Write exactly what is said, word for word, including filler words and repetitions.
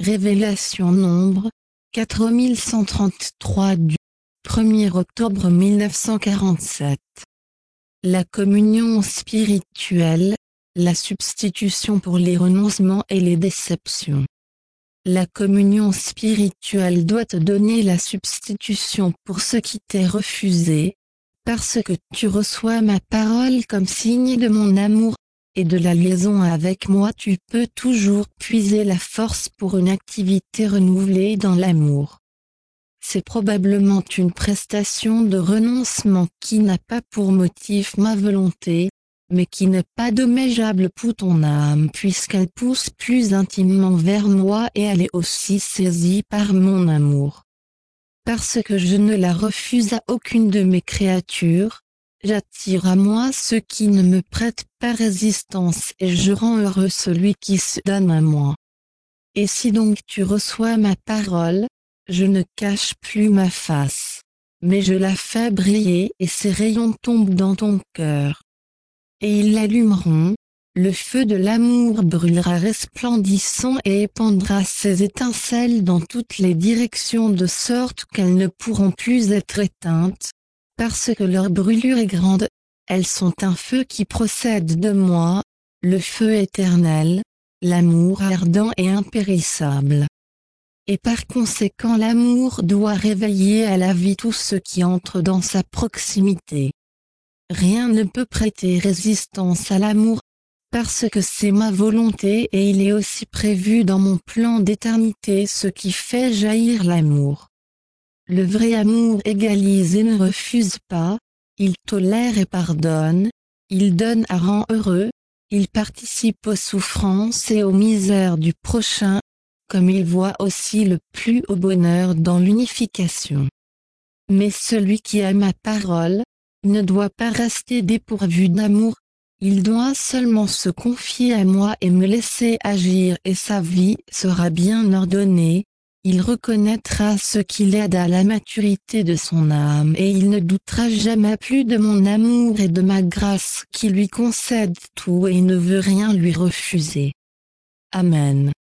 Révélation nombre quatre mille cent trente-trois du premier octobre mille neuf cent quarante-sept. La communion spirituelle, la substitution pour les renoncements et les déceptions. La communion spirituelle doit te donner la substitution pour ce qui t'est refusé, parce que tu reçois ma parole comme signe de mon amour, et de la liaison avec moi tu peux toujours puiser la force pour une activité renouvelée dans l'amour. C'est probablement une prestation de renoncement qui n'a pas pour motif ma volonté, mais qui n'est pas dommageable pour ton âme puisqu'elle pousse plus intimement vers moi et elle est aussi saisie par mon amour. Parce que je ne la refuse à aucune de mes créatures, j'attire à moi ceux qui ne me prêtent pas résistance et je rends heureux celui qui se donne à moi. Et si donc tu reçois ma parole, je ne cache plus ma face, mais je la fais briller et ses rayons tombent dans ton cœur. Et ils l'allumeront, le feu de l'amour brûlera resplendissant et épandra ses étincelles dans toutes les directions de sorte qu'elles ne pourront plus être éteintes, parce que leur brûlure est grande, elles sont un feu qui procède de moi, le feu éternel, l'amour ardent et impérissable. Et par conséquent l'amour doit réveiller à la vie tous ceux qui entrent dans sa proximité. Rien ne peut prêter résistance à l'amour, parce que c'est ma volonté et il est aussi prévu dans mon plan d'éternité ce qui fait jaillir l'amour. Le vrai amour égalise et ne refuse pas, il tolère et pardonne, il donne et rend heureux, il participe aux souffrances et aux misères du prochain, comme il voit aussi le plus haut bonheur dans l'unification. Mais celui qui a ma parole, ne doit pas rester dépourvu d'amour, il doit seulement se confier à moi et me laisser agir et sa vie sera bien ordonnée, il reconnaîtra ce qui l'aide à la maturité de son âme et il ne doutera jamais plus de mon amour et de ma grâce qui lui concède tout et ne veut rien lui refuser. Amen.